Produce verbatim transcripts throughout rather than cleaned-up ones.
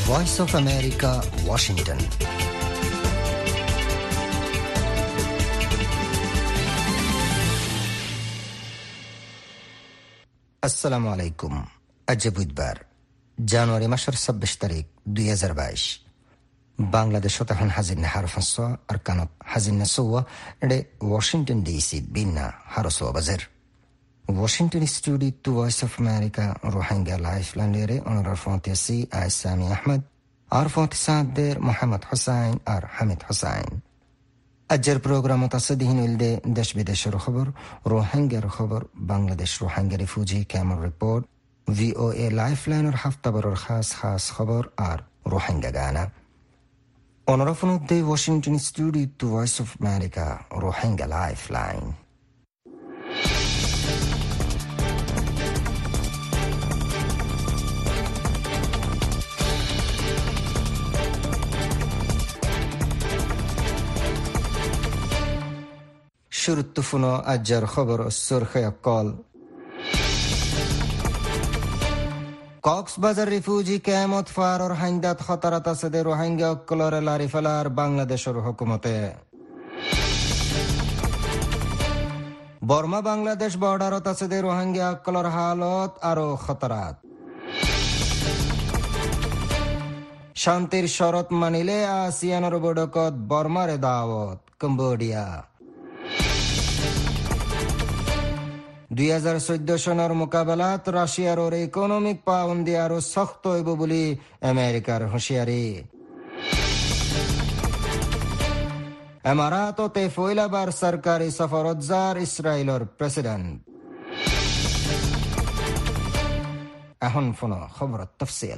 Voice of America, Washington. আসসালামু আলাইকুম। আজ বুধবার জানুয়ারি মাসের ছাব্বিশ তারিখ দুই হাজার বাইশ। বাংলাদেশ তখন হাজির হারফাস আর কানত হাজির সৌয়া এডে ওয়াশিংটন ডিসি বিনা হারসো বাজার ওয়াশিংটন স্টুডিও টু Voice of America Rohingya life লাইনের অনরার ফন্তিয়াসি আইসামি আহমদ আর ফন্তিসাদের মোহাম্মদ হোসাইন আর হামিদ হোসাইন। আজের প্রোগ্রামত আছে দিন উল্দে দেশ বিদেশের খবর, রোহিঙ্গার খবর, বাংলাদেশ রোহিঙ্গা রিফিউজি ক্যাম্পের রিপোর্ট, ভিওএ লাইফ লাইনের হাফতাবরের খাস খাস খবর আর রোহিঙ্গা গানা। অনরাফন উদ্দে ওয়াশিংটন স্টুডিও টু Voice of America Rohingya life line. শুরুত্তুফুনো আজ্জার খবর সুরখে কল। কক্সবাজার রিফিউজি ক্যাম্পত ফারর হাইন্দাত খতরাত আছে দে রোহিঙ্গা অক্কলরে লারি ফেলার বাংলাদেশের হুকুমতে। বর্মা বাংলাদেশ বর্ডারত আছে দে রোহিঙ্গা অক্কলর হালত আরো খতরাত। শান্তির শরত মানিলে আসিয়ানোর বৈঠকত বর্মারে দাওয়াত কম্বোডিয়া। দুই হাজার চৈধ্য সনের মোকাবেলাত রাশিয়ার ওর ইকোনমিক পাবন্দি আরো শক্ত হইব বলে আমেরিকার হুঁশিয়ারি। এমারাততে ফয়লাবার সরকারি সফরত যার ইসরায়েলের প্রেসিডেন্ট। এখন ফোন খবর তফসিল।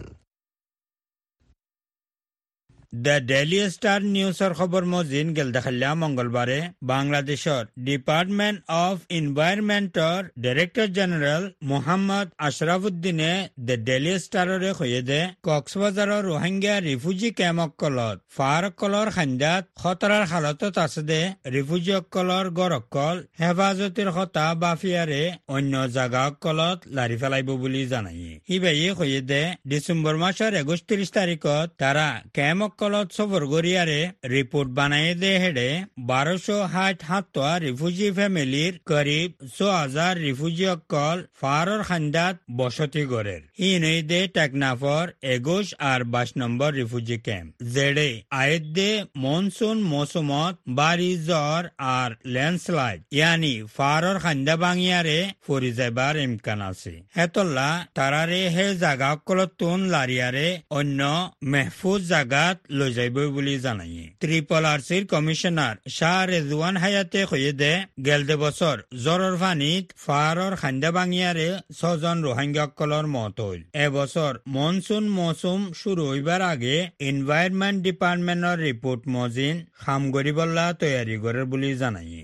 দ্য ডেইলি স্টার নিউজৰ খবৰ মজিন গেল দেখাল্লা মঙ্গলবাৰে বাংলাদেশৰ ডিপাৰ্টমেণ্ট অফ এনভাইৰনমেণ্টৰ ডাইৰেক্টৰ জেনেৰেল মোহাম্মদ আশৰাফুদ্দিনে দ্য ডেইলি ষ্টাৰৰে কৈয়ে দে কক্সবাজাৰৰ ৰোহিংগা ৰিফিউজি কেম্পসকলত ফাৰসকলৰ খান্দাত খতৰাৰ হালতত আছে দে ৰিফিউজিসকলৰ গড়সকল হেফাজতিৰ খতা বাফিয়াৰে অন্য জাগাসকলত লাৰি পেলাইব বুলি জনায়। সিবাহী কৈয়ে দে ডিচেম্বৰ মাসৰ একত্ৰিশ তাৰিখত তাৰা কেম্প কলত সফর গরিয়ারে রিপোর্ট বানাই দে হেডে বারোশো ষাট সাতটা রিফিউজি ফ্যামিলির করিব ছ হাজার রিফিউজি অকল ফারর খান্দাত বসতি গড়ের। ইনই দে টেকনাফর একুশ আর বাইশ নম্বর রিফিউজি ক্যাম্প জেডে আয়েদ দে মনসুন মৌসুমত বাড়ি জ্বর আর ল্যান্ডস্লাইড ইয়ানি ফারর খান্দা বাঙিয়ারে ফরি যাবার ইমকান আছে। হেতল্লা তারারে হে জাগা অকলত তুন লারিয়ারে অন্য মেহফুজ জাগাত লৈ যাইব বুলি জানায়। ত্রিপল আরসির কমিশনার শাহ রেজওয়ান হায়াতে কয়ে দে গেলদে বছর জ্বরের পানিত ফারর খান্দা বাঙিয়ারে ছজন রোহিঙ্গাসকলৰ মত হইল। এবছর মনসুন মৌসুম শুরু হইবার আগে এনভাইরনমেন্ট ডিপার্টমেন্টর রিপোর্ট মজিন খাম গরিবল্লা তৈয়ারি করে বুলি জানায়।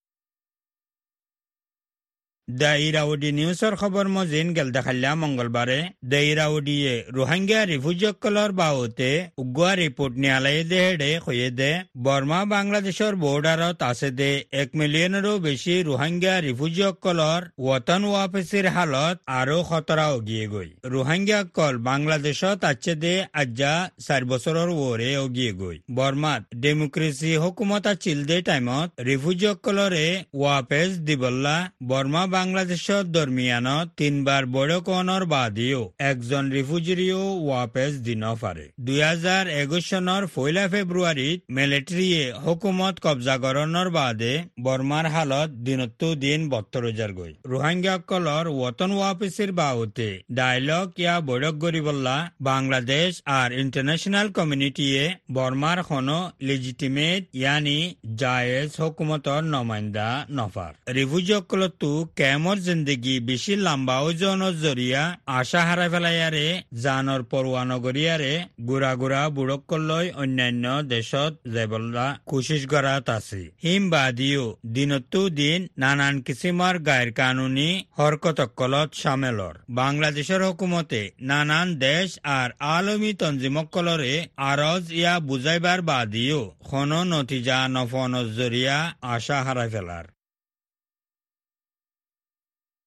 দ্য ইরাউডি নিউজৰ খবৰ মজিন গেল দেখাল্লা মঙ্গলবাৰে দ্য ইরাউডিয়ে রোহিঙ্গা রিফিউজিসকলৰ বাবতে উগুৱা রিপোর্ট নিয়ালাই দে হেডে কয়ে দে বর্মা বাংলাদেশৰ বৰ্ডাৰত আছে দে এক মিলিয়নৰো বেছি রোহিঙ্গা রিফিউজিসকলৰ ওয়াতন ওয়াপসিৰ হালত আৰু খতৰা অগিয়ে গৈ। রোহিঙ্গাসকল বাংলাদেশত আছে দে আজ্জা চাৰি বছৰৰ ওৰে অগিয়ে গৈ। বর্মাত ডেমোক্রেসি হুকুমত আছিল দে টাইমত রিফিউজিসকলৰে ওয়াপেস দিবল্লা বর্মা বাংলাদেশৰ দৰমিয়ানত তিনবাৰ বৈঠকনৰ বাদিও একজন রিফিউজিও ওয়াপেস দিন পারে। দুই হাজার একুশ সনৰ পয়লা ফেব্রুৱাৰীত মিলিটাৰীয়ে হুকুমত কব্জা গৰণৰ বাদে বৰ্মাৰ হালত দিনতো দিন বত্তৰ হাজাৰ গৈ। রোহিঙ্গাসকলৰ ওয়াতন ওয়াপসিৰ বাবতে ডায়লগ ইয়া বৈঠক গরিবল্লা বাংলাদেশ আর ইন্টারন্যাশনাল কমিউনিটিয়ে বর্মার কোনো লেজিটিমেট ইয়ানি জায়েজ হুকুমতৰ নমাইন্দা নফার। রিফিউজিসকলতো কেমর জিন্দগি বেশি লম্বা ওজনের জরিয়া আশা হারাই ফেলাইয়ারে জানর পরোয়া নগরিয়ারে গুড়া গুড়া বুড়কলৈ অন্যান্য দেশত যাবলা কোশিশ করাত আছে। হিম বাদিও দিনতো দিন নানান কিসিমৰ গাইর কানুনি হরকতকলত সামেলর। বাংলাদেশের হুকুমতে নানান দেশ আর আলমী তঞ্জিমকলরে আরজ ইয়া বুঝাইবার বাদিও কোনো নতিজা নফনের জরিয়া আশা হারাই ফেলার।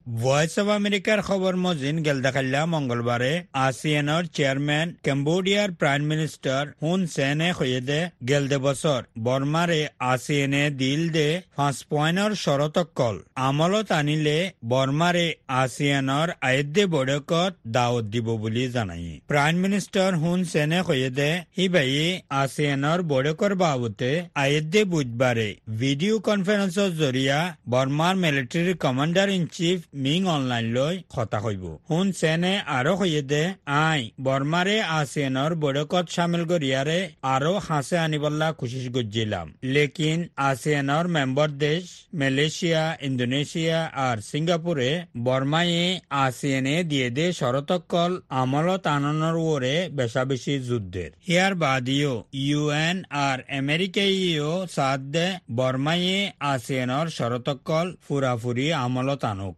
ভয়েস অব আমেরিকার খবর মজিন গেলদাখাল্লা মঙ্গলবারে আসিয়ানের চেয়ারম্যান কম্বোডিয়ার প্রাইম মিনিস্টার হুন সেনে খয়েদে গেলদে বছর বর্মারে আসিয়ানে দিল দে পাঁচ পয়েন্টর শরতকল আমলত আনিলে বর্মারে আসিয়ানের আয়দ্দে বৈঠকত দাওয়াত দিব বুলি জানাই প্রাইম মিনিস্টার হুন সেনে খয়েদে হিবাই আসিয়ানের বৈঠকর বাবতে আয়দ্দে বুধবারে ভিডিও কনফারেন্সর জরিয়া বর্মার মিলিটারি কমান্ডার ইন চিফ মিং অনলাইন লৈ কথা হইব হুন সেনে আরো হইয়ে আই বর্মারে আসিয়ানের বৈঠকত সামিল করিয়ারে আরো হাসে আনিবল্লা কোশিশ গজ্জিলাম লেকিন আসিয়ানের মেম্বার দেশ মালয়েশিয়া ইন্দোনেশিয়া আর সিঙ্গাপুরে বর্মায়ে আসিয়ানে দিয়ে দে শরতকল আমলত আননের ওরে বেশা বেশি যুদ্ধের ইয়ার বাদিও ইউএন আর আমেরিকাইও সাথ দে বর্মায়ে আসিয়ানের শরতকল ফুরাফুরি আমলত আনুক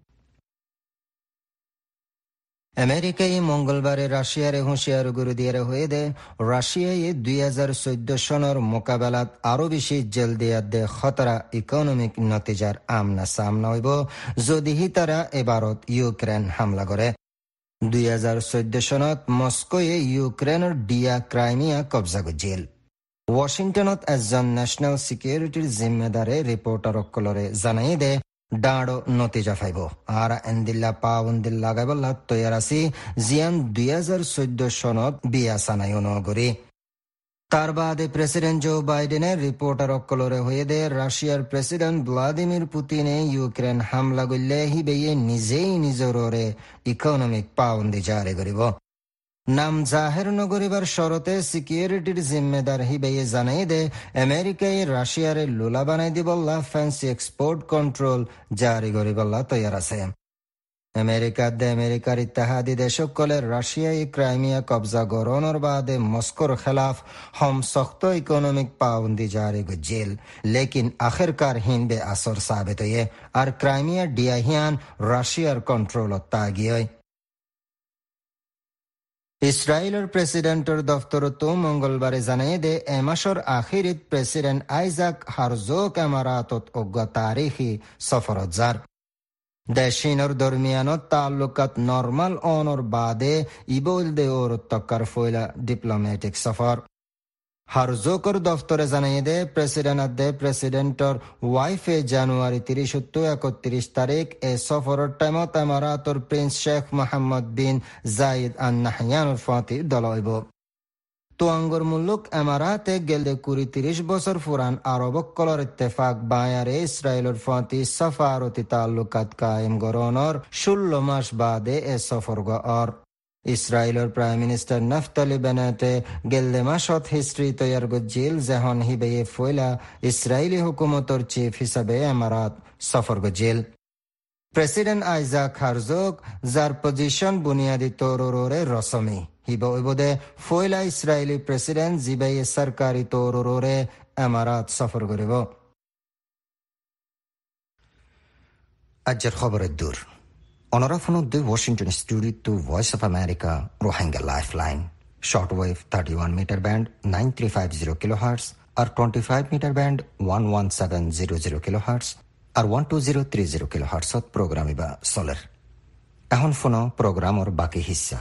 আমেরিকায় মঙ্গলবারে রাশিয়ারে হুঁশিয়ার গুরু দিয়ে হয়ে দে রাশিয়ায় দুই হাজার চৈদ্দ সনের মোকাবেলাত আরো বেশি জলদি দে খতরা ইকোনমিক নতিজার আমনা সামনা হইব যদি তারা এবারত ইউক্রেন হামলা করে দুই হাজার চৈদ্দ সনত মস্কোয়ে ইউক্রেনের ডিয়া ক্রাইমিয়া কবজা গজিল ওয়াশিংটনত এজন ন্যাশনাল সিকিউরিটির জিম্মেদারে রিপোর্টার অকলরে জানাই দে ডাঁড়ো নতিজা ফাইব আর এন্দিল্লা পাউন্দিল লাগাইবল্লা তৈয়ার আছি জিয়ান দুই হাজার চৈদ্দ সনত বিয়া সানাইও নগরী তার বাদে প্রেসিডেন্ট জো বাইডেনের রিপোর্টার অকলরে হয়ে দে রাশিয়ার প্রেসিডেন্ট ভ্লাদিমির পুতিনে ইউক্রেন হামলা করলে হিবেয়ে নিজেই নিজরে ইকোনমিক পাউন্দি জারি করিব নাম জাহের নগরিবার শরতে সিকিউরিটির জিম্মেদার হিবেয়ে জানাই দে আমেরিকায় রাশিয়ারে লোলা বানাই দিবল্লা ফ্যান্সি এক্সপোর্ট কন্ট্রোল জারি করিবল্লা তৈয়ার আছে আমেরিকার দে আমেরিকার ইত্তেহাদি দেশকলের রাশিয়ায় ক্রাইমিয়া কবজা গরণর বাদে মস্কোর খেলাফ হম সখ্ত ইকোনমিক পাউন্দি জারি গজিল লেকিন আখিরকার হিনবে আসর সাবেত হয়ে আর ক্রাইমিয়া ডিয়াহিয়ান রাশিয়ার কন্ট্রোলত তাগিয় ইসরায়েলের প্রেসিডেন্টের দফতরত মঙ্গলবারে জানাই দে এ মাসর আখিরিত প্রেসিডেন্ট আইজাক হারজোক এমারাতত অজ্ঞ তারিখী সফরত যার দেশিনর দরমিয়ানত তাল্লুকাত নর্মাল অনর বাদে ইবল দে ওর তক্কার ফয়লা ডিপ্লোম্যাটিক সফর হারজোকর দফতরে জানাই দে প্রেসিডেন্ট দে প্রেসিডেন্টর ওয়াইফে জানুয়ারি তিরিশ তো একত্রিশ তারিখ এ সফরের টাইমত এমারাতর prince Sheikh Mohammed bin Zayed আন নাহয়ানুর ফাতির দলইব তোয়াঙ্গর মুলুক এমারাতে গেলদে কুড়ি তিরিশ বছর ফুরান আরবকলর ইত্তেফাক বায়ারে ইসরায়েলের ফাতি সাফারতি তাল্লুকাত কায়েম গরনর ষোলো মাস বাদে এ সফর গর ইসরায়েলের প্রাইম মিনিস্টার নাফতালি বেনেটে গেলদে মাসত হিস্ট্রি তৈয়ার গজিল যেহন হিবেয়ে ফয়লা ইসরায়েলি হুকুমতর চিফ হিসাবে এমারাত সফর গজিল প্রেসিডেন্ট আইজাক হারজোক যার পজিশন বুনিয়াদি তৌররে রসমি হিবা ওইবদে ফয়লা ইসরায়েলি প্রেসিডেন্ট জিবাইয়ে সরকারি তৌররে এমারাত সফর করিব আজকের খবরের দূর অনরাফনক দুই ওয়াশিংটন স্টুডিও টু Voice of America Rohingya lifeline shortwave thirty one metre band nine three five zero kilo hertz আর twenty five metre band one one seven zero zero kilo hertz আর one two zero three zero kilo হার্টসত programme ইবা চলের এখন ফোনো প্রোগ্রামর বাকি হিস্সা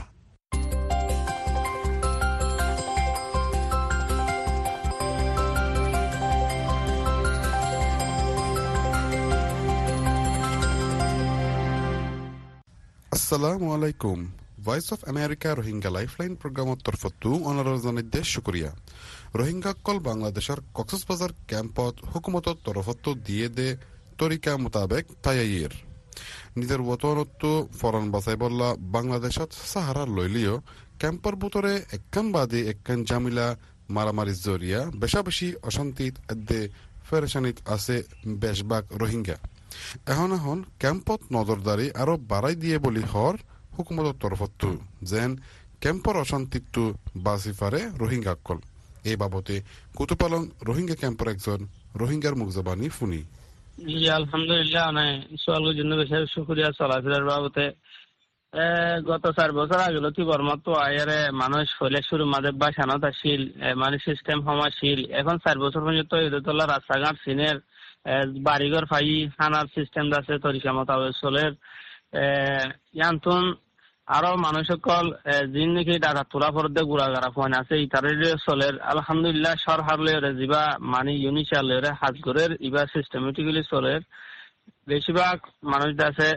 আসসালামু আলাইকুম Voice of America Rohingya lifeline প্রোগ্রামত তরফতু অনারর জানাইদে শুকরিয়া রোহিঙ্গা কল বাংলাদেশের কক্সবাজার ক্যাম্পত হুকুমতর তরফত দিয়ে দে তরিকা মোতাবেক তাইয়ের নিজের ওতনত্ব ফরান বাসাই বললা বাংলাদেশত সাহারা লইলিও ক্যাম্পর ভিতরে একখান বাদে একখান জামিলা মারামারি জরিয়া বেশা বেশি অশান্তিত এদে ফেরেশানিত আছে বেশবাগ রোহিঙ্গা এখন এখন ক্যাম্পত নজরদারি আরো বাড়াই দিয়ে বলি হর হুকুমতের তরফত যেন ক্যাম্পর অশান্তিটো বাঁচি পারে রোহিঙ্গা কল এই বাবতে কুতুপালং রোহিঙ্গা ক্যাম্পর একজন রোহিঙ্গার মুখ জবানি শুনি জি আলহামদুলিল্লাহ অনেক সোয়ালের জন্য বেশি শুক্রিয়া চলাফেরার বাবতে গত চার বছর আগে লতি বর্মা তো আয়ারে মানুষ হইলে শুরু মাঝে বা সানাতাশীল মানে সিস্টেম সমাজশীল এখন চার বছর পর্যন্ত ঈদতলা রাস্তাঘাট সিনের বাড়িঘর ফাই হানার সিস্টেম আছে তরিকা মোতাবেক চলের ইয়ান্তন আরো মানুষ সকল যিন নাকি ডাটা তোলা পরদে গুড়াগাড়া ফোন আছে ইতারের চলের আলহামদুলিল্লাহ সরহার লয়ের যিবা মানে ইউনিশিয়াল লয়ের হাত গড়ের ইবা সিস্টেমেটিক্যালি চলের বেশিরভাগ মানুষ আছে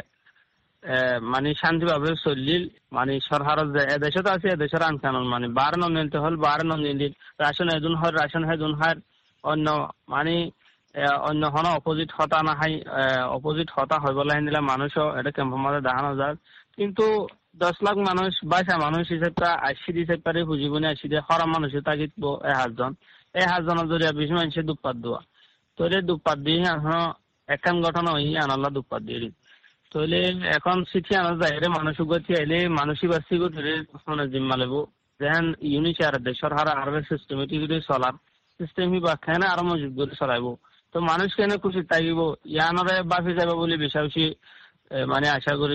মানে শান্তিভাবে চলিল মানে সরহারের যে এদেশত আছে এদেশের আইন কানুন মানে বার নিতে হল বার নিলিল রাশন এদুন হয় রাশন হেদুন হয় অন্য মানে অন্য হন অপোজিট হতা না হয় অপোজিট হতা হয়ে বলে নিলে মানুষও এটা ক্যাম্পের মধ্যে দেখানো যায় কিন্তু দশ লাখ মানুষ বাইশা মানুষ হিসেবে আশি দিতে পারে বুঝিবনি আশি দিয়ে হরা মানুষের তাগিদ এ হাতজন এই হাতজনের জরিয়া বেশি মানুষের দুপাত দেওয়া তৈলে দুপাত দিয়ে এখন একান গঠন হই আনাল্লা দুপাত দিয়ে তৈলে এখন চিঠি আনা যায় রে মানুষ গতি আইলে মানুষই বাস্তি গতি মানে জিম্মা লেবো যেন ইউনিশিয়ার দেশের হারা আরবে সিস্টেমেটিক চলার সিস্টেম হি বা খেনে আরো মজুত করে চলাইব তো মানুষ কেন খুশি থাকিব ইয়ানরে বাফি যাবে বলে বেশি বেশি মানে আশা করি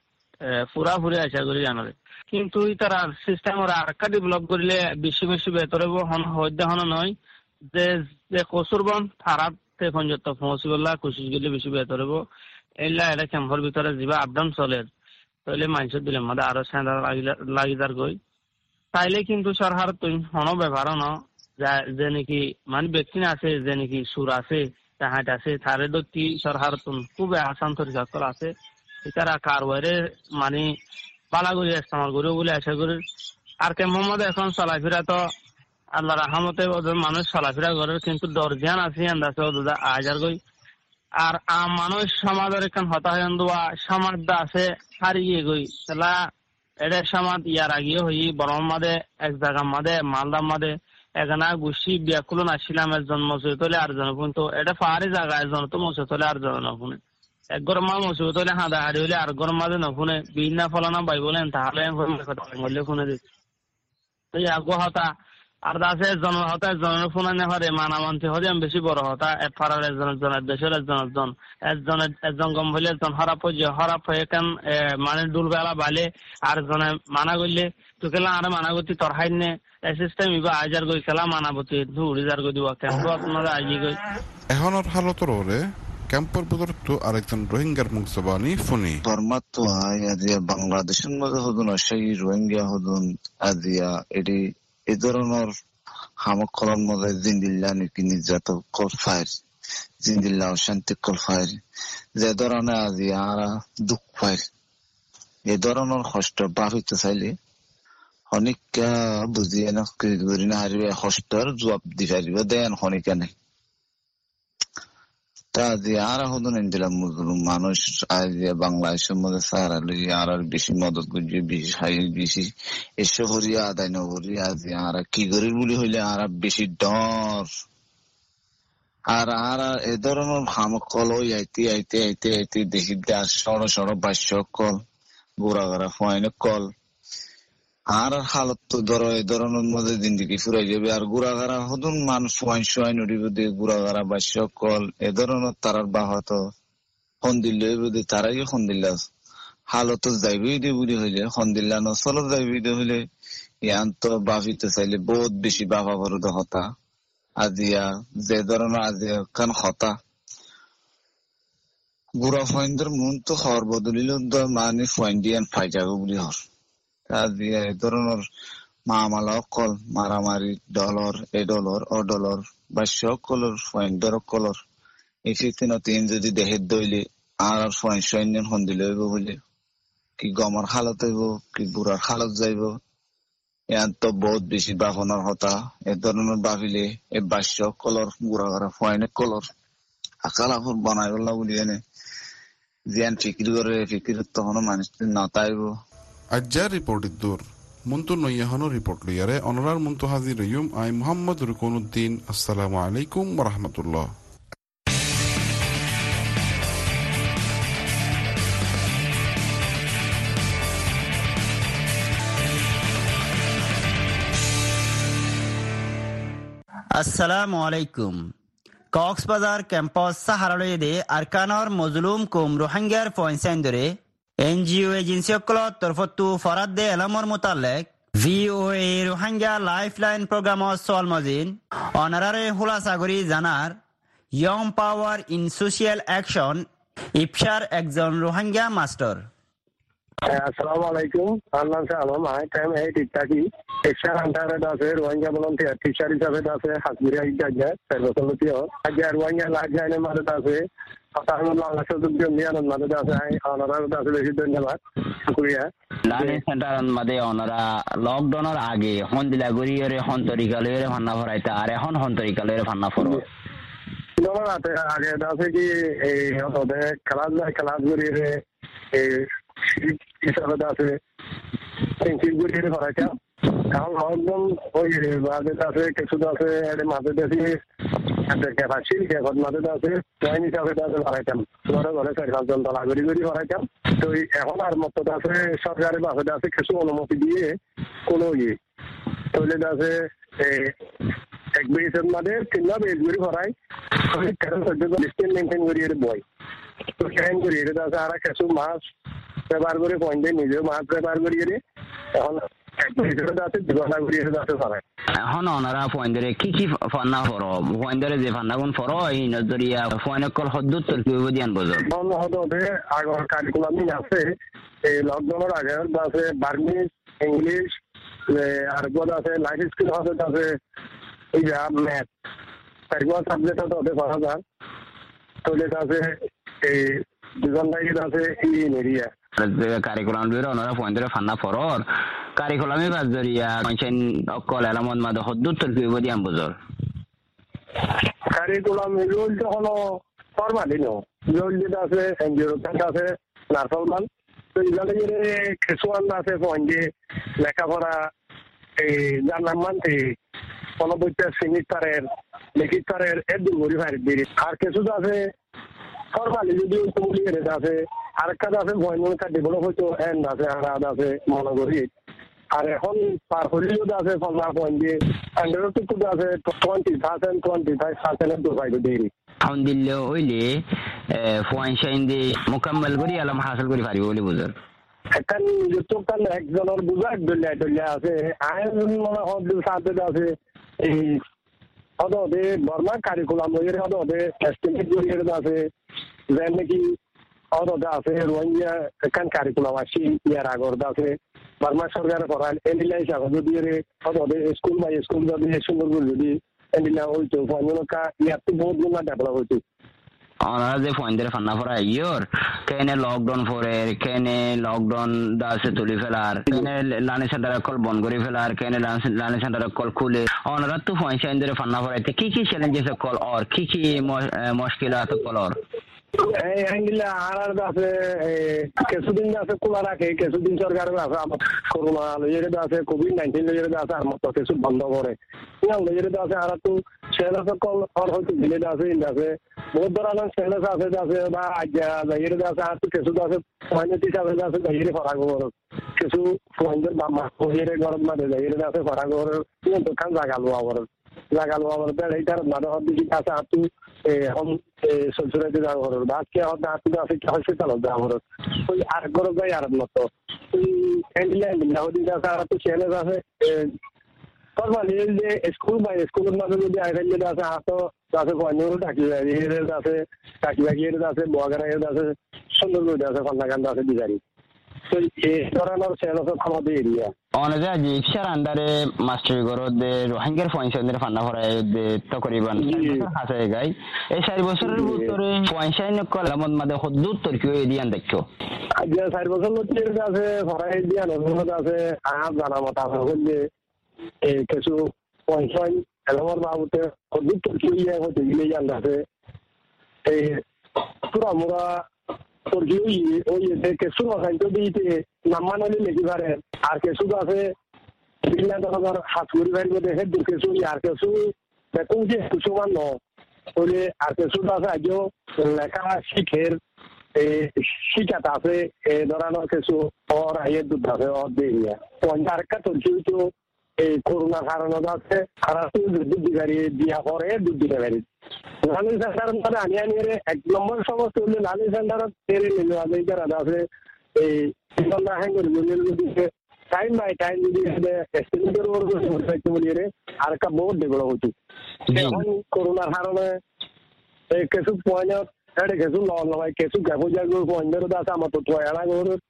পুরা পুরি আশা করি জানারে কিন্তু তারা সিস্টেম ওরা আরেকটা ডেভেলপ করলে বেশি বেশি বেতর হইতে হন নয় যে যে কসুরবন থারাত পর্যন্ত পৌঁছিবলা কোশিশ করলে বেশি বেতর হবো এইলা এটা ক্যাম্পের ভিতরে যা আপডাউন চলে তাহলে মানুষের দিলে মধ্যে আরো সেঁদা লাগি যার গই তাইলে কিন্তু সরকার তুই হন ব্যবহার ন যে নাকি মানে ব্যক্তি আছে যে নাকি সুর আছে তাহাট আছে তারে দত্তি সরকার খুব আসান তরিকা আছে এটারা কারবারে মানে পালাগুড়ি ইস্তেমাল করে বলে আশা করি আর ক্যাম্পের মধ্যে এখন চলাফেরা তো আল্লাহ রাহমতে মানুষ চলাফেরা করে কিন্তু দরজান আছে আন্দাজে ওদা আজার গই আর মানুষ সমাজের এখন হতাহত দেওয়া সমাজ আছে হারিয়ে গই তাহলে এটা সমাজ ইয়ার আগে হই বরং মাদে এক জায়গার মাদে মালদার মাদে এখানে গুছি ব্যাকুলন আসছিলাম একজন মসজিদ তোলে আর জন কিন্তু এটা পাহাড়ি জায়গা একজন তো মসজিদ তোলে আর জন নফুনে এক গরম মা মসজিদ তোলে হাঁদা হাড়ি হইলে আর গরম মাদে নফুনে বিনা ফলানা বাই বলেন তাহলে বললে ফোনে দিচ্ছে তো আগো হতা আর দাসে জন হতা জনের ফোনে নেহারে মানামান্তি হতে আমি বেশি বড় হতা এক ফারার একজনের জন দেশের একজন একজন একজনের একজন গম হইলে একজন হরাপ হয়ে হরাপ হয়ে কেন মানে ডুলবেলা বালে আর জনে মানা করলে তো কেলা আরে মানা করতে তোর হাই নে সিস্টেম ইবা আজার গই খেলা মানাবতি ধুড়ি যার গই দিবা কেন আপনারা আইজি গই এখন আর হালতর ওরে ক্যাম্পের ভিতর তো আরেকজন রোহিঙ্গার মুখ জবানি ফোনি বর্মাত তো আই আজিয়া বাংলাদেশের মধ্যে হদুন সেই রোহিঙ্গা হদুন আজিয়া এটি এই ধরনের হামকলন মধ্যে জিন্দিল্লা নাকি নির্যাতন কল ফায়ার জিন্দিল্লা অশান্তি কল ফায়ার যে ধরনের আজি আর দুঃখ ফায়ার এই ধরনের কষ্ট বাহিতে চাইলে অনেক বুঝিয়ে না করি না হারিবে কষ্টর জবাব দি পারিবে দেন খনিকা নেই তা যে আর হদুন দিলাম মানুষ আজ বাংলাদেশের মধ্যে সারা লই আর বেশি মদত করছে বেশি বেশি এসে হরিয়া আদায় নগরী আজ আর কি করি বলি হইলে আর বেশি ডর আর আর এ ধরনের হামকল ওই আইতে আইতে আইতে আইতে দেখি সড় সড় বাস্য কল গোড়া গোড়া ফয়নে কল আর হালত তো ধরো এই ধরনের মধ্যে জিন্দিগি ফুরাই যাবে আর গুড়াগাড়া হদুন মানুষ ওয়াইন সোয়াইন উড়িব দিয়ে গুড়াগাড়া বা সকল এ ধরনের তারার বাহত সন্দিল্লা বুঝে তারাই সন্দিল্লা হালত যাইবই দিয়ে বুঝি হইলে সন্দিল্লা নচল যাইবই দিয়ে হইলে ইয়ান তো বাফিতে চাইলে বহুত বেশি বাফা বরদ হতা আজিয়া যে ধরনের আজিয়া কান হতা গুড়া ফয়েন্দের মন তো হর বদলিল মানে ফয়েন দিয়ান ফাই যাবে বুলি হর আজিয়া এই ধরনের মামালা অকল মারামারি ডলার এ ডলার ও ডলার বা সকলের ফয়েন্ডর কলর এই ফিফটিন তিন যদি দেহের দইলে আর ফয়েন সৈন্য সন্দিল হইব বলে কি গমর হালত হইব কি বুড়ার হালত যাইব ইয়ান তো বহুত বেশি বাহনের হতা এ ধরনের ভাবিলে এই বাস্য কলর গুড়া করা ফয়েনের কলর আকাল আফর বানাই গলা বলি এনে জিয়ান ফিকির করে ফিকির তখন মানুষ না তাইব আজ্জার রিপোর্টের দূর মন্তু নইয়াহানো রিপোর্ট লইয়ারে অনরার মন্তু হাজির ইউম আই মোহাম্মদ রুকনুদ্দিন আসসালামু আলাইকুম ওয়া রাহমাতুল্লাহ আসসালামু আলাইকুম কক্সবাজার ক্যাম্পাস সাহারালয়ে আরকানর মজলুম কুম রোহিঙ্গার পয়েন্ট এনজিও এজেন্সি সকলের তরফতো ফরাদ দে এলামর মোতালেক ভিওএ রোহিঙ্গা লাইফলাইন প্রোগ্রামর সলমজিন অনারারে হুলাসাগরি জানার Young Power in Social Action ইফসার একজন Rohingya master Assalamu alaikum. Allah salam. I am a Titaki. Teacher antara dase Rohingya volunteer. Teacher hisabe dase Hasburi Ajaja. Servosolutio. Ajar Rohingya lagja ne mada dase. Asalullah Nasruddin Mian mada dase. Honora dase beshi dhanyabad. Shukriya. Lani center made honora lockdown or age hondila guri ore hontori galere fanna foraita are hon hontori galere fanna foro. No na te age dase ki e ode kalas kalas guri re e হিসাবে আছে century করাইছে এখন একদম ওই বাদে আছে কিছু আছে এর মাঝে দেখি একটা ক্যাপাসি ক্যাপাস মাঝে আছে জয়েন হিসাবে আছে করাইতাম ঘরে ঘরে চার পাঁচজন তলা গড়ি গড়ি করাইতাম তো এখন আর মতো আছে সরকারের বাসে আছে কিছু অনুমতি দিয়ে কোনো ইয়ে টয়লেট আছে এক বেসের মাঝে তিনটা বেস গড়ি করাই তেরো চোদ্দ ডিস্টেন্স মেনটেন করি বয় তো সেখান করি এটা আছে আর কিছু মাছ ব্যবহার করে পয়েন্ট নিজেও মাছ ব্যবহার করি এখন এখন ওনারা পয়েন্টরে কি কি ফান্না ফরো পয়েন্টরে যে ফান্না কোন ফরো এই নজরিয়া পয়েন্ট কল হদ্দুত কি দিয়ান বজর অন্য হদে আগর কারিকুলাম আছে এই লকডাউনের আগে আছে বার্মিজ ইংলিশ আর কোন আছে লাইফ স্কিল আছে এই যে ম্যাথ তারপর সাবজেক্ট হতে পড়া যায় টয়লেট আছে এই দুজন লাগে আছে এই এরিয়া কারিকুলাম লইরা ওনারা পয়েন্টরে ফান্না ফরর কারিকুলামে বাজরিয়া কনসেন অকল এলামত মাদ হদ্দুত কি দিয়ান বজর কারিকুলাম রুল তো হলো ফরমালি নো রুল যেটা আছে এনজিও আছে নার্সলমান তো এগুলো কিছুমান আছে পয়েন্টে লেখাপড়া এই যার নাম মানতে পনবৈটা সেমিস্টারের লেখিস্টারের এর দূর করি ফারি দিয়ে আর কিছু আছে ফরমালি যদি কমলি এটা আছে আর একটা আছে পয়েন্ট ডেভেলপ হইতো এন্ড আছে আর আছে মনে করি আর এখন পার হলিও আছে পনেরো পয়েন্ট দিয়ে আন্ডারও টুকু আছে twenty thousand twenty five thousand দু ফাইভ দিয়ে এখন দিল্লি হইলে পয়েন্ট সাইন দিয়ে মোকাম্মল করি আলম হাসিল করি পারিব বলে বুঝার এখন যতক্ষণ একজনের বুঝা ডলিয়া ডলিয়া আছে আইন মনে হদ সাথে আছে এই হদে বর্মা কারিকুলাম এর হদে এস্টিমেট করি আছে যেন নাকি হদে আছে রোহিঙ্গা এখান কারিকুলাম আসি ইয়ার আগর আছে বর্মা সরকার করাল এন্ডিলা হিসাবে যদি হদে স্কুল বাই স্কুল যদি সুন্দর করে যদি এন্ডিলা হইতো ফর্মুলা ইয়ার তো বহুত গুণ ডেভেলপ হইতো ওনারা যে পয়েন্টের ফান্না ফরা ইয়র কেনে লকডাউন ফরে কেনে লকডাউন দাসে তুলি ফেলার কেনে লানি সেন্টার কল বন্ধ করে ফেলার কেনে লানি সেন্টার কল খুলে ওনারা তো পয়েন্ট সাইন্ডের ফান্না ফরাইতে কি কি চ্যালেঞ্জেস কল আর কি কি মুশকিলাত কল আর এই আইনগুলা আর আর আছে কিছুদিন আছে খোলা রাখে কিছুদিন সরকার আছে আমার করোনা লইয়ে আছে কোভিড নাইন্টিন লইয়ে আছে আর মতো কিছু বন্ধ করে লইয়ে আছে আর তো সেলেস কল আর হয়তো দিলে আছে আছে বহুত ধরনের সেলেস আছে আছে বা লইয়ে আছে আর তো কিছু আছে পয়েন্ট হিসাবে আছে লইয়ে ফরা গর কিছু পয়েন্টের বা মাস লইয়ে গরম মাঝে লইয়ে আছে ফরা গর দোকান জায়গা লোয়া গর জায়গা লোয়া গর এইটার মাঝে হদ দিকে আছে আর তো এখন সরসরাইতে যাওয়া হল আজকে হয়তো আসতে আসতে হসপিটাল যাওয়া হল ওই আর গরম যাই আর মতো ওই হ্যান্ডেল আছে তো চ্যালেঞ্জ আছে নর্মালি যে স্কুল বা স্কুলের মাঝে যদি আইডেন্টি আছে হাতো আছে পয়েন্ট টাকি আছে টাকি বাকি আছে বগারা আছে সুন্দর করে আছে কন্যাকান্ত আছে বিজারি তো এই ধরনের চ্যালেঞ্জ ক্ষমতা এরিয়া অনেকে আজি ইফসার আন্ডারে মাস্টারি গরদে রোহিঙ্গার পয়েন্টসের ফান্না ফরাই দে তকরিবান আছে গাই এই চার বছরের ভিতরে পয়েন্টসাইন কল আমদ মাদে হদ্দুত তরকিও এদিয়ান দেখছো আজ চার বছর মধ্যে আছে ফরাই দিয়ান অনুমতি আছে আজ জানা মত আছে বললে এই কিছু পয়েন্টসাইন এলামার বাবুতে হদ্দুত তরকিও ইয়ে হতে গেলে জান আছে এই পুরা মোরা তরকিও ইয়ে ওই দেখে শুরু হয় তো দিতে নামানালি লেখি পারে আর কিছু আছে বিভিন্ন ধরনের হাত করি পারবে দেখে দু কিছু আর কিছু দেখুন যে কিছুমান ন বলে আর কিছু আছে আজও লেখা শিখের শিখাটা আছে এই ধরনের কিছু ওর আইয়ের দুধ আছে ওর দিয়ে পঞ্চাশ একটা তরকি তো এই করোনার কারণে আছে আর দুধ দিবারি দিয়া পরে দুধ দিতে পারি লালি সেন্টার মানে আনি আনি এক নম্বর সমস্যা হলে লালি সেন্টারত তেরে নিল আছে এই হ্যাং করে টাইম বাই টাইম যদি এস্টিমেটের ওর বলি আর একটা বহুত ডেভেলপ হচ্ছে এখন করোনার কারণে এই কিছু পয়েন্ট এটা কিছু ল নয় কিছু গ্যাপো জায়গায় পয়েন্টের আছে আমার তো টয়লা গর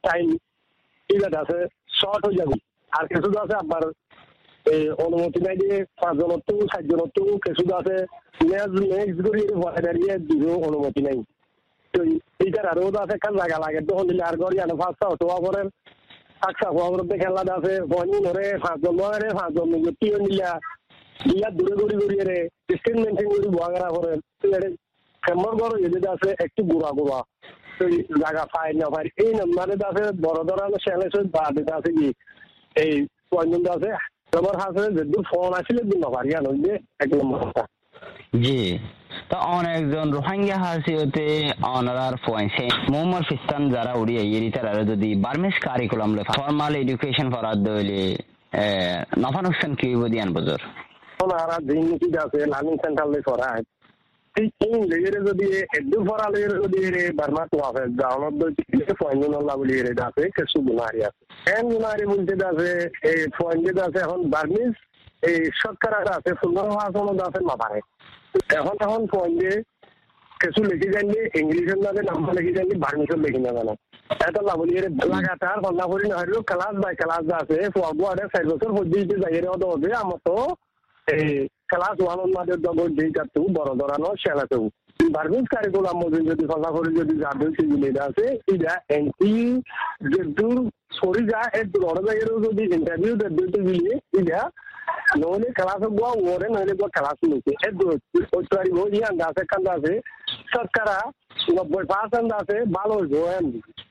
টাইম ইভেন্ট আছে শর্ট হয়ে যাবে আর কিছু আছে আবার এই অনুমতি নাই দিয়ে পাঁচজনের তো সাতজনের তো কিছু আছে নেক্সট করি দাঁড়িয়ে দুটো অনুমতি নাই তো এইটার আরো আছে কাজ জায়গা লাগে তখন দিলে আর করি আনো ফার্স্ট হাউস হওয়া পরে আকসা হওয়া পরে খেলা আছে পয়েন্ট ধরে পাঁচজন বগারে পাঁচজন তিন নিলা ইয়া দূরে দূরে গড়িয়ে রে ডিস্টেন্স মেনটেন করি বগারা করে কেমন বড় যেটা আছে একটু গুড়া গুড়া তো জায়গা পাই না পাই এই নাম্বারে আছে বড় ধরনের চ্যালেঞ্জ বা আছে কি এই পয়েন্ট আছে তোমার হাতে যদি ফোন আসলে দিন না পারি জানো যে এক নম্বরটা জি তো অনেকজন রোহিঙ্গা হাসিওতে অনারার পয়েন্ট মোহাম্মদ ফিস্তান যারা উড়িয়ে এরিতার আর যদি বার্মিস কারিকুলাম লে ফর্মাল এডুকেশন ফরাদ দইলে নফানুকসান কি বদিয়ান বজর ওনারা দিন কি আছে লার্নিং সেন্টার লে ফরায় এই লেগেরে যদি একদম ফরা লেগেরে যদি রে বার্মা তো আছে জাওনত দইতে পয়েন্ট নলা বলি রে আছে কিছু গুনারি আছে এন গুনারি বলতে আছে এই পয়েন্ট আছে এখন বার্মিস এই সরকার আছে সুন্দর হাসন আছে মাথায় এখন এখন পয়েন্টে কিছু লিখে জানলে ইংলিশের নামে নাম্বার লিখে জানলে বার্মিশের লিখে না জানা এত লাভলি লাগাতার কন্যা করি না হইলেও ক্লাস বাই ক্লাস আছে ফুয়াবুয়ারে চার বছর পর্যন্ত যাই রে হবে আমার তো এই ক্লাস ওয়ান মাদের দবর যেটা তো বড় ধরানো সেলাতেও বার্মিস কারিকুলাম মধ্যে যদি কন্যা করি যদি যাদের সেগুলি আছে এটা এনটি যেহেতু সরি যা এর বড় জায়গায় যদি ইন্টারভিউ দিতে গেলে এটা নহলে ক্লাস গোয়া ওরে নহলে গোয়া ক্লাস নিতে ওই বই আন্দাজে কান্দাজে সরকারা নব্বই পার্সেন্ট আছে ভালো জয়েন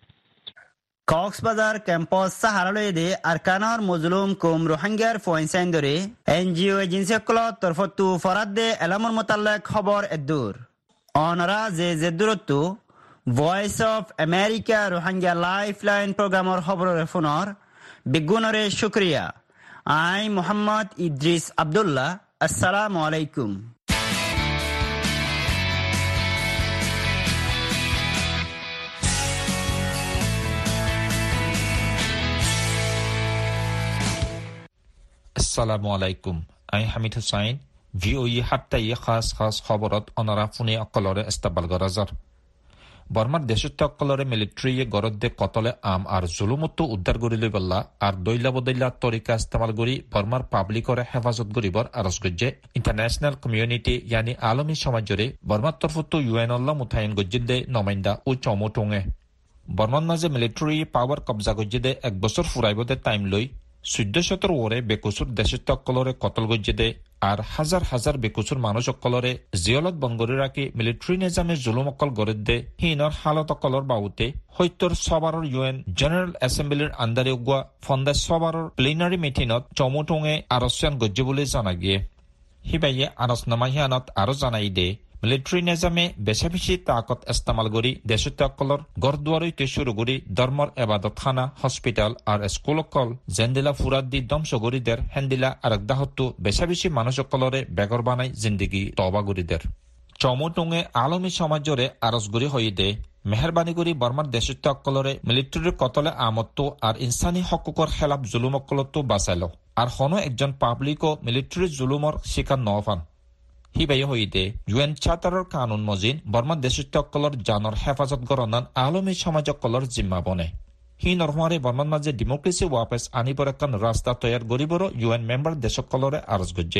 কক্সবাজার ক্যাম্পাস সাহারালয়দে আরকানর মজলুম কুম রোহিঙ্গার ফয়েন্সাইন ধরে এনজিও এজেন্সিসকলৰ তরফতো ফরাদে এলামর মোতাল্লাক খবর এদুর অনরা যে জেদুরতো Voice of America Rohingya lifeline প্রোগ্রামর খবরের ফোনর বিগুণরে শুক্রিয়া আই মোহাম্মদ ইদ্রিস আব্দুল্লাহ আসসালামু আলাইকুম আসসালামু আলাইকুম আই হামিদ হুসাইন ভিওই হাত্তাই খাস খাস খবরত অনারা ফুনে অকলরে ইস্তাকবাল গরাজার বর্মার দেশত অকলরে মিলিটারি গরদে কতলে আম আর জুলুমত উদ্ধার করিলে বল্লা আর দইলা বদইলা তরিকা ইস্তেমাল করি বর্মার পাবলিকরে হেফাজত করিবর আরজ গজ্জে ইন্টারন্যাশনাল কমিউনিটি ইয়ানি আলমী সমাজরে বর্মার তরফত ইউএন আল্লাহ মুতায়ন গজ্জিদে নমাইন্দা ও চমটঙে বর্মার মাঝে মিলিটারি পাওয়ার কবজা গজ্জিদে এক বছর ফুরাইবদে টাইম লই চৈধ্য শতর ওরে বেকুচুর দেশত অকলরে কতল গজ্জিদে আর হাজার হাজার বেকুচুর মানুষ অকলরে জিয়লত বঙ্গরি রাখি মিলিটারি নিজামে জুলুম অকল গরিদে হিনর হালত অকলর বাউতে সত্যর সবারর ইউএন জেনারেল এসেম্বলির আন্দারে উগুয়া ফন্দে সবারর প্লেনারি মিটিনত চমুটঙে আরস্যান গজ্জি বলে জানা গিয়ে হিবাইয়ে আরসনামা হিয়ানত আরো জানাই দে মিলিটারি নিজামে বেশি বেশি তাকত ইস্তেমাল করি দেশত অকলর গড়দুয়ারইতে শুরু করি ধর্মর এবাদতখানা হসপিটাল আর স্কুল অকল জেন্দিলা ফুরাদ দি ধ্বংস করিদের হেন্দিলা আর দাহত্তু বেশি বেশি মানুষ অকলরে বেগর বানাই জিন্দিগি তবা করিদের চমুটঙে আলমী সমাজরে আরজ গুরি হই দে মেহরবানি করি বর্মার দেশত অকলরে মিলিটারির কতলে আমত্ত আর ইনসানি হকুকর খেলাফ জুলুম অকলতো বাঁচাইল আর হনো একজন পাবলিক ও মিলিটারি জুলুমর শিকার নফান হিবাই হইতে ইউএন চার্টারের কানুন মজিন বর্মার দেশত অকলর জানর হেফাজত গরনান আলমী সমাজ অকলর জিম্মা বনে হি নরমারে বর্মার মাঝে ডেমোক্রেসি ওয়াপেস আনিবর একান রাস্তা তৈয়ার গরিবরও ইউএন মেম্বার দেশকলরে আরজ গজ্জে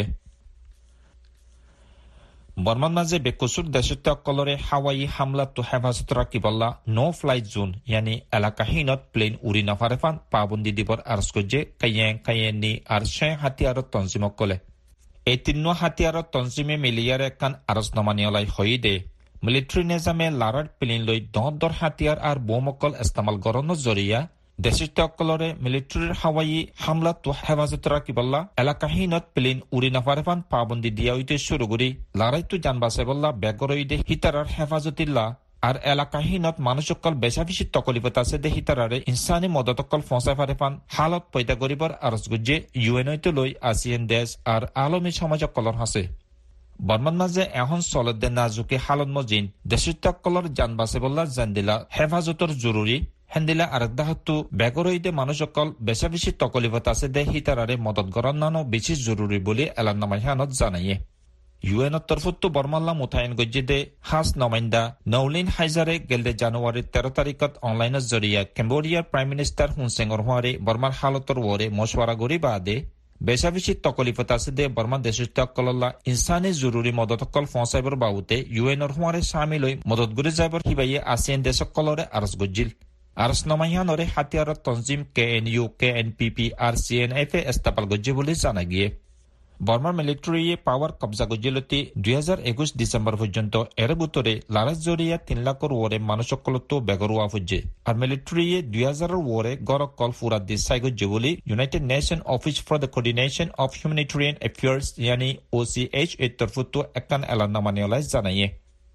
বর্মার মাঝে বেকুসুর দেশত অকলরে হাওয়াই হামলা তো হেফাজত রাখিবল্লা নো ফ্লাইট জোন ইয়ানি এলাকাহীনত প্লেন উড়ি নাফারেফান পাবন্দি দিবর আরজ গজ্জে কাইয়েং কাইয়েনি আর সে হাতিয়ারত তঞ্জিমকলে এই তিন্ন হাতিয়ারত তঞ্জিমে মিলিয়ার একান আরজনামা নিয়লাই হই দে মিলিটারি নিজামে লারার প্লেন লৈ দর হাতিয়ার আর বোমকল ইস্তেমাল গরনের জরিয়া দেশত অকলরে মিলিটারির হাওয়াই হামলা তো হেফাজত রাখিবল্লা এলাকাহীনত প্লেন উড়ি নাফারেফান পাবন্দি দিয়া হইতে শুরু করি লারাইতো যান বাঁচাইবল্লা বেগরইদে হিতারার হেফাজতিল্লা আর এলাকাহীনত মানুষকল বেশা বেশি তকলিফত আছে দে হিতারারে ইনসানি মদতকল ফসাই ফারেফান হালত পয়দা করিবার আরজ গুজ্জে ইউএনইতে লৈ আসিয়ান দেশ আর আলমী সমাজকলর হাসে বর্মান মাঝে এখন চলদে নাজুকে হালত মজিন দেশিতকলর যান বাঁচাইবল্লা জানদিলা হেফাজতর জরুরি হেন্দিলা আরেকদাহত্তু বেগরইদে মানুষকল বেশা বেশি তকলিফত আছে দে হিতারারে মদত গরনানো বেশি জরুরি বলে এলান্নামাইহানত জানাইয়ে ইউএন তরফতো বর্মাল্লা মোতায়েন গজ্জেদে হাস নমাইন্দা নৌলিন হাইজারে গেলদে জানুয়ারির তেরো তারিখত অনলাইনের জরিয়া ক্যাম্বোডিয়ার প্রাইম মিনিস্টার হুনসেঙ্গর হওয়ারে বর্মার হালতর ওরে মশওয়ারা গরি বাদে বেশা বেশি তকলিফত আছে দে বর্মা দেশকলল্লা ইনসানি জরুরি মদতকল ফসাইবর বাবুতে ইউএনর হওয়ারে সামিল হই মদত গুরি যাইবর হিবাইয়ে আসিয়ান দেশকলরে আরস গজ্জিল আরস নমাইয়ানরে হাতিয়ার তনজিম K N U K N P P R C N F A এস্তাপাল গজ্জে বলে জানা গিয়ে বর্মার মিলিটারিয়ে পাওয়ার কবজা গজ্জিলতি দুই হাজার একুশ ডিসেম্বর পর্যন্ত এর বুতরে লারাস জরিয়া তিন লাখর ওরে মানুষকলত বেগরুয়া ফুজে আর মিলিটারিয়ে দুই হাজারের ওরে গড় কল ফুরা দিশাই গজ্জে বলে United Nation Office for the Coordination of Humanitarian Affairs ইয়ানি ও সি এইচ এর তরফতো একখান এলাননামা নেওয়ালাই জানাইয়ে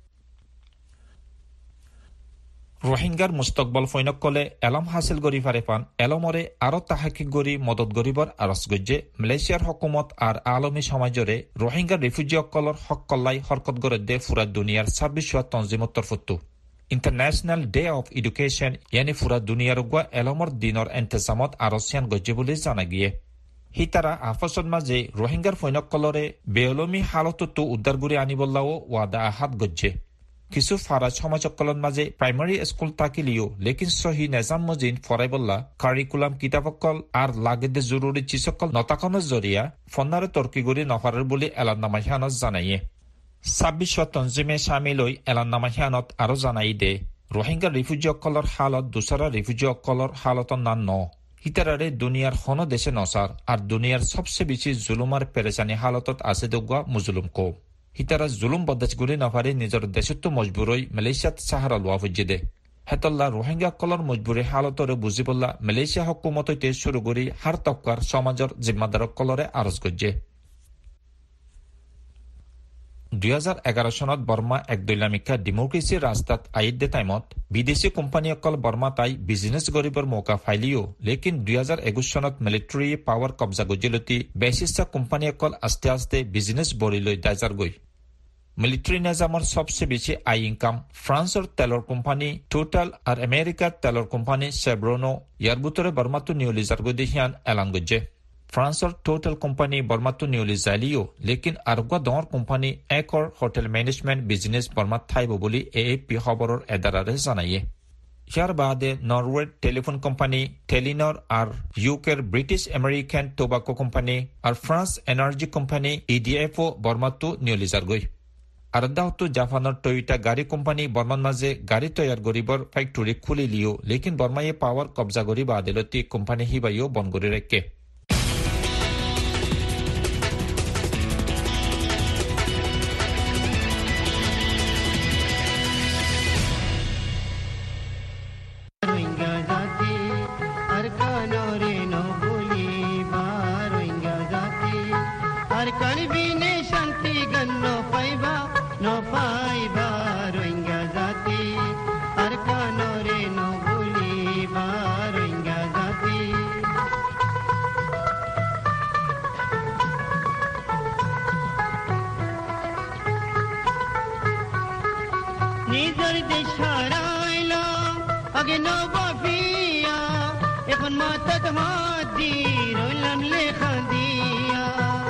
রোহিঙ্গার মুস্তকবল ফৈনকলে এলম হাসিল গরি ফারেফান এলমরে আরো তাহাকিক গরি মদত গরিবর আরস গজ্জে মালয়েশিয়ার হকুমত আর আলমী সমাজরে রোহিঙ্গার রিফিউজিসকলর হক কল্লাই হরকত গরদে ফুরা দুনিয়ার ছাব্বিশ তনজিমত তরফতো ইন্টারন্যাশনাল ডে অফ এডুকেশন ইয়ানি ফুরা দুনিয়ার গুয়া এলমর দিনর এন্তেসামত আরসিয়ান গজ্জে বলে জানা গিয়ে হিতারা আফসদ মাঝে রোহিঙ্গার ফৈনকলরে বেওলমি হালততো উদ্ধার গুরি আনিবল্লাও ওয়াদা আহাত গজ্জে কিছু ফারাজ সমাজকলন মাঝে প্রাইমারি স্কুল তাকিলিও লেকিন সহি নেজাম মজিন ফরাইবল্লা কারিকুলাম কিতাবকল আর লাগেদে জরুরি চিসকল নতাকনের জরিয়া ফন্নারে তর্কিগুড়ি নফারের বলে এলান্নামাহিয়ানত জানাইয়ে ছাব্বিশ তঞ্জিমে সামিল হই এলান্নামাহিয়ানত আরো জানাই দে রোহিঙ্গা রিফিউজিসকলর হালত দুসরা রিফিউজিসকলর হালতন নান ন হিতারারে দুনিয়ার হন দেশে নসার আর দুনিয়ার সবচেয়ে বেশি জুলুমার পেরেচানি হালতত আছে দগুয়া মুজলুম কো হিতারা জুলুম বদাজগুলি নফারে নিজের দেশত্ব মজবুরই মালয়েশিয়াত সাহারা লোয়া ফুজিদে হেতল্লা রোহিঙ্গা কলর মজবুরি হালতরে বুঝিবল্লা মালয়েশিয়া হকুমত হইতে শুরু করি হার তক্কার সমাজের জিম্মাদার কলরে আরজ গজ্জে দুই হাজার এগারো সনত বর্মা এক দৈলামিকা ডেমোক্রেসির রাস্তাত আইদে টাইমত বিদেশি কোম্পানি অকল বর্মা তাই বিজনেস গরিবর মৌকা ফাইলিও লেকিন দুই হাজার একুশ সনত মিলিটারি পাওয়ার কবজা গজিলতি বেশিসা কোম্পানি অকল আস্তে আস্তে বিজনেস বরিলৈ দাইজার গই মিলিটারি নিজামৰ সবচেয়ে বেশি আই ইনকাম ফ্রান্সর তেলর কোম্পানি টোটাল আর আমেরিকার তেলর কোম্পানি সেব্রনো ইয়ার বুতরে বর্মাতো নিউলিজার গদিহিয়ান এলান গজ্জে ফ্রান্সর টোটাল কোম্পানি বর্মাতো নিউলিজালিও লেকিন আরগুয়া দর কোম্পানি একর হোটেল ম্যানেজমেন্ট বিজনেস বর্মাত থাইব বলি এ এ পি খবরের এদারারে জানাইয়ে ইয়ার বাদে নরওয়ে টেলিফোন কোম্পানি টেলিনর আর ইউকের ব্রিটিশ আমেরিকান টোবাকো কোম্পানি আর ফ্রান্স এনার্জি কোম্পানি ইডিএফও বর্মাতো নিউলিজার গই আর দাহতো জাপানের টয়োটা গাড়ি কোম্পানি বর্মান মাঝে গাড়ি তৈয়ার গরিবর ফ্যাক্টরি খুলি লিও লেকিন বর্মায়ে পাওয়ার কবজা গরিব আদালতি কোম্পানি হিবাইও বন গরি রেখে নিজের দেশ হারাইলো আগে নবাবিয়া এখন মাথাত হাত দি রইলাম লেখা দিয়া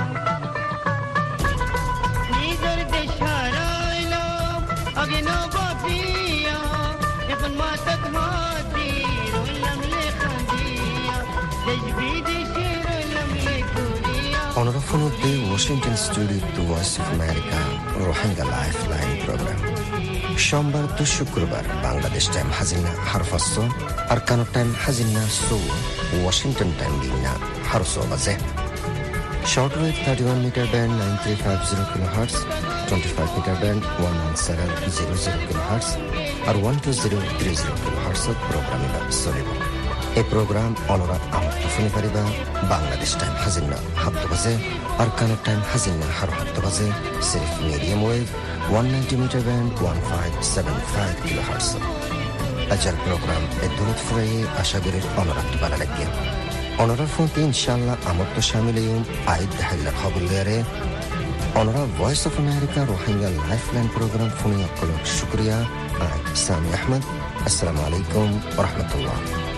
নিজের দেশ হারাইলো আগে নবাবিয়া এখন মাথাত হাত দি রইলাম লেখা দিয়া দেশ বিদেশে রইলাম লেখুরিয়া অনরফন উদ্দে ওয়াশিংটন স্টুডিও টু Voice of America Rohingya lifeline programme সোমবার তো শুক্রবার বাংলাদেশ টাইম হাজিনা হারফাস্ত আর কানো টাইম হাজিনা সো ওয়াশিংটন টাইম বিনা হারসো বাজে short wave thirty one metre band nine three five zero kilo hertz twenty five metre band one nine seven zero zero kilo hertz আর one two zero three zero kilo হার্টসত programme চলিব এই programme অনুরাগ আমার শুনি পারিবা Bangladesh time হাজিনা সাত বাজে আর কানো time হাজিনা হার সাত বাজে সিরিফ medium wave one ninety meter band one five seven five kilohertz. Ajal program eddurat furaye ashagirir onorat bala lagge. Onorat fonte inshallah amotto shamileyum aid dahillar khabullare. Onorat Voice of America Rohingya Lifeline program funi akkolok shukriya. Sami Ahmed. Assalamu alaikum wa rahmatullah.